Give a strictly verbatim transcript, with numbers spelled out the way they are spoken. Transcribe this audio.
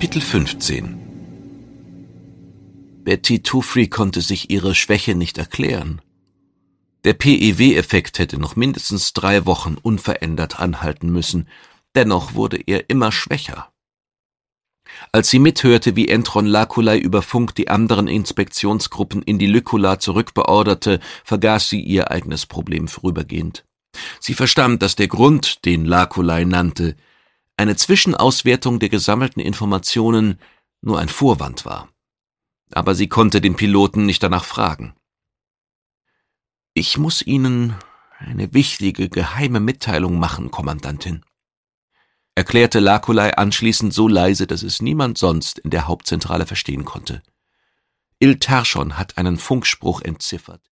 Kapitel fünfzehn Betty Tufrey konnte sich ihre Schwäche nicht erklären. Der P E W-Effekt hätte noch mindestens drei Wochen unverändert anhalten müssen, dennoch wurde er immer schwächer. Als sie mithörte, wie Entron Laculei über Funk die anderen Inspektionsgruppen in die Lykula zurückbeorderte, vergaß sie ihr eigenes Problem vorübergehend. Sie verstand, dass der Grund, den Laculei nannte, eine Zwischenauswertung der gesammelten Informationen, nur ein Vorwand war. Aber sie konnte den Piloten nicht danach fragen. »Ich muss Ihnen eine wichtige, geheime Mitteilung machen, Kommandantin«, erklärte Laculei anschließend so leise, dass es niemand sonst in der Hauptzentrale verstehen konnte. Il Terschon hat einen Funkspruch entziffert.